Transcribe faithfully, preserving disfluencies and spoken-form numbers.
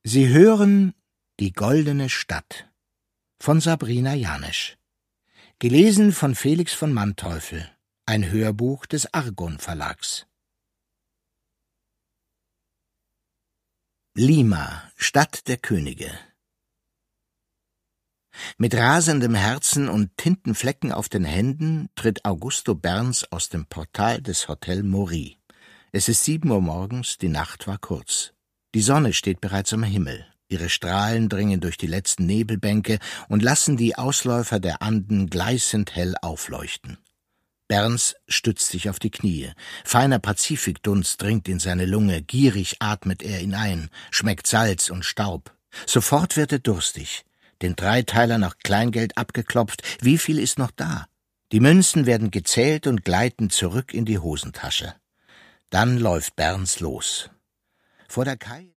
Sie hören »Die goldene Stadt« von Sabrina Janesch. Gelesen von Felix von Manteuffel. Ein Hörbuch des Argon Verlags. Lima, Stadt der Könige. Mit rasendem Herzen und Tintenflecken auf den Händen tritt Augusto Berns aus dem Portal des Hotel Maury. Es ist sieben Uhr morgens, die Nacht war kurz. Die Sonne steht bereits am Himmel. Ihre Strahlen dringen durch die letzten Nebelbänke und lassen die Ausläufer der Anden gleißend hell aufleuchten. Berns stützt sich auf die Knie. Feiner Pazifikdunst dringt in seine Lunge, gierig atmet er ihn ein, schmeckt Salz und Staub. Sofort wird er durstig. Den Dreiteiler nach Kleingeld abgeklopft, wie viel ist noch da? Die Münzen werden gezählt und gleiten zurück in die Hosentasche. Dann läuft Berns los. Vor der Kai